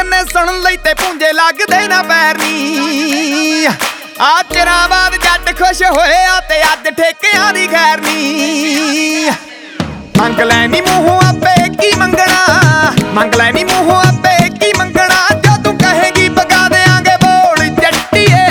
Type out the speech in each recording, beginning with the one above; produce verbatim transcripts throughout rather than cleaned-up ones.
ਕੰਨੇ ਸੁਣਨ ਲਈ ਤੇ ਪੁੰਜੇ ਲੱਗਦੇ ਨਾ ਪੈਰ ਨੀ। ਆ ਚਿਰਾਂ ਬਾਅਦ ਜੱਟ ਖੁਸ਼ ਹੋਇਆ ਤੇ ਅੱਜ ਠੇਕਿਆਂ ਦੀ ਖੈਰ ਨੀ। ਮੰਗ ਲੈ ਨੀ ਮੂੰਹੋਂ ਆਪੇ ਕੀ ਮੰਗਣਾ, ਮੰਗ ਲੈ ਨੀ ਮੂੰਹੋਂ ਆਪੇ ਕੀ ਮੰਗਣਾ, ਜੋ ਤੂੰ ਕਹੇਗੀ ਪਕਾ ਦੇਾਂਗੇ ਬੋਲ ਜੱਟੀਏ।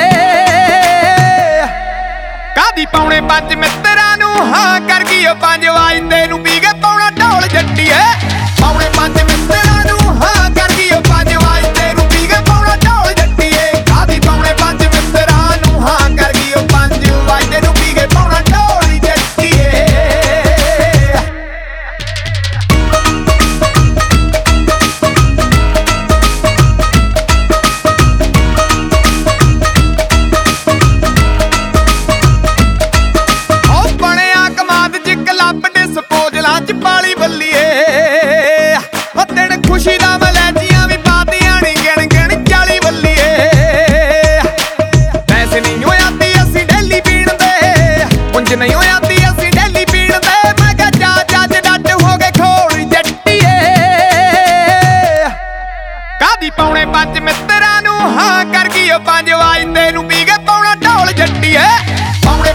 ਕਾਦੀ ਪੌਣੇ ਪੰਜ ਮਿੱਤਰਾਂ ਨੂੰ ਹਾਂ ਕਰ ਗਈ ਉਹ ਪੰਜ ਵਾਜਦੇ ਨੂੰ ਪੀ ਕੇ ਪਾਉਣਾ ਢੋਲ ਜੱਟੀਏ। ਪੌਣੇ ਪੰਜ ਮਿੱਤਰਾਂ ਨੂੰ ਹਾਂ ਕਰ ਗਈ ਉਹ ਪੰਜ ਵਾਜਦੇ ਨੂੰ ਪੀ ਕੇ ਪਾਉਣਾ ਢੋਲ ਜੱਟੀਏ। ਕਾਦੀ ਪੌਣੇ ਪੰਜ ਮਿੱਤਰਾਂ ਨੂੰ ਹਾਂ ਕਰ ਗਈ ਉਹ ਪੰਜ ਵਾਜਦੇ ਨੂੰ ਪੀ ਕੇ ਪਾਉਣਾ ਢੋਲ ਜੱਟੀਏ। ਚ ਪਾਲੀ ਬੱਲੀਏ ਉਹ ਦਿਨ ਖੁਸ਼ੀ ਦਾ ਮਲੈਜੀਆਂ ਵੀ ਪਾਤੀਆਂ ਨੀ ਗਿਣ ਗਿਣ ਚਾਲੀ ਬੱਲੀਏ। ਵੈਸੇ ਨਹੀਂ ਹੋਆਂਦੀ ਅਸੀਂ ਡੇਲੀ ਪੀਣ ਦੇ, ਉਂਝ ਨਹੀਂ ਹੋਆਂਦੀ ਅਸੀਂ ਡੇਲੀ ਪੀਣ ਦੇ। ਮੈਂ ਕਿਹਾ ਜਾ ਜੱਜ ਡੱਟ ਹੋ ਗਏ ਖੋਲ ਜੱਟੀਏ। ਕਾਦੀ ਪੌਣੇ ਪੰਜ ਮਿੱਤਰਾਂ ਨੂੰ ਹਾਂ ਕਰ ਗਈ ਉਹ ਪੰਜ ਵਾਜਦੇ ਨੂੰ ਪੀ ਕੇ ਪਾਉਣਾ ਢੋਲ ਜੱਟੀਏ। ਪੌਣੇ